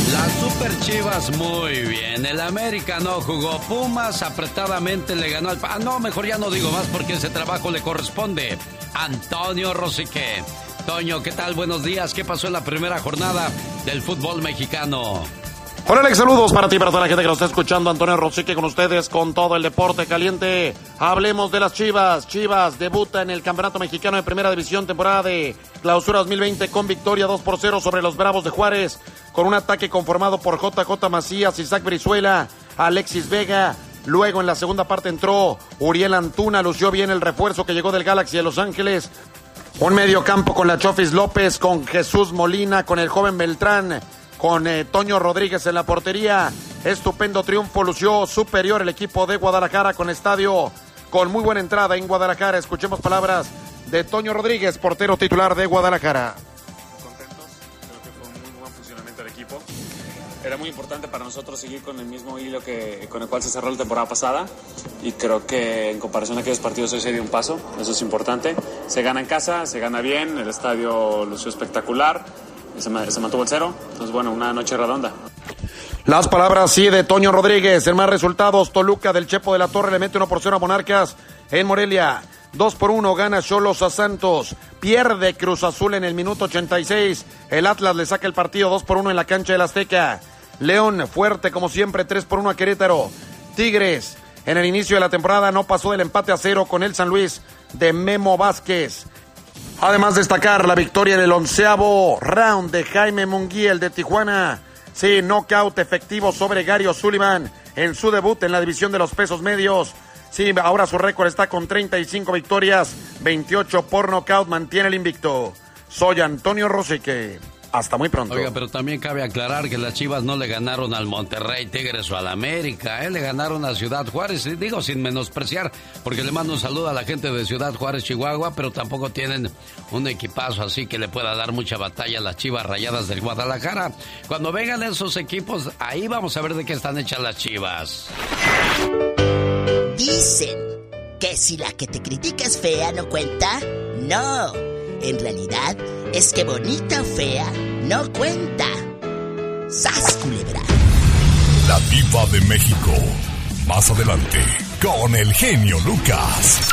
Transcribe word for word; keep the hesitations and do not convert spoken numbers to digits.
Las Super Chivas muy bien. El América no jugó. Pumas apretadamente le ganó al... Ah, no, mejor ya no digo más porque ese trabajo le corresponde a Antonio Rosique. Toño, ¿qué tal? Buenos días. ¿Qué pasó en la primera jornada del fútbol mexicano? Hola Alex, saludos para ti, para toda la gente que nos está escuchando. Antonio Rosique con ustedes con todo el deporte caliente. Hablemos de las Chivas. Chivas debuta en el Campeonato Mexicano de Primera División, temporada de Clausura dos mil veinte, con victoria dos por cero sobre los Bravos de Juárez, con un ataque conformado por J J Macías, Isaac Brizuela, Alexis Vega. Luego en la segunda parte entró Uriel Antuna, lució bien el refuerzo que llegó del Galaxy de Los Ángeles. Un medio campo con la Chofis López, con Jesús Molina, con el joven Beltrán, con eh, Toño Rodríguez en la portería. Estupendo triunfo, lució superior el equipo de Guadalajara con estadio, con muy buena entrada en Guadalajara. Escuchemos palabras de Toño Rodríguez, portero titular de Guadalajara. Contentos, creo que fue un muy buen funcionamiento del equipo. Era muy importante para nosotros seguir con el mismo hilo que, con el cual se cerró la temporada pasada, y creo que en comparación a aquellos partidos hoy se dio un paso, eso es importante. Se gana en casa, se gana bien, el estadio lució espectacular, se, se mantuvo el cero, entonces bueno, una noche redonda. Las palabras sí de Toño Rodríguez. En más resultados, Toluca del Chepo de la Torre le mete uno por cero a Monarcas en Morelia. dos por uno gana Xolos a Santos. Pierde Cruz Azul en el minuto ochenta y seis. El Atlas le saca el partido dos por uno en la cancha del Azteca. León fuerte como siempre, tres por uno a Querétaro. Tigres en el inicio de la temporada no pasó del empate a cero con el San Luis de Memo Vázquez. Además destacar la victoria en el onceavo round de Jaime Munguía, de Tijuana. Sí, knockout efectivo sobre Gary O'Sullivan en su debut en la división de los pesos medios. Sí, ahora su récord está con treinta y cinco victorias, veintiocho por knockout, mantiene el invicto. Soy Antonio Rosique. Hasta muy pronto. Oiga, pero también cabe aclarar que las Chivas no le ganaron al Monterrey, Tigres o al América, ¿eh? Le ganaron a Ciudad Juárez, y digo sin menospreciar, porque le mando un saludo a la gente de Ciudad Juárez, Chihuahua, pero tampoco tienen un equipazo así que le pueda dar mucha batalla a las Chivas Rayadas del Guadalajara. Cuando vengan esos equipos, ahí vamos a ver de qué están hechas las Chivas. Dicen que si la que te critica es fea, ¿no cuenta? No, en realidad es que bonita o fea no cuenta. ¡Sas, culebra! La Diva de México. Más adelante, con el genio Lucas.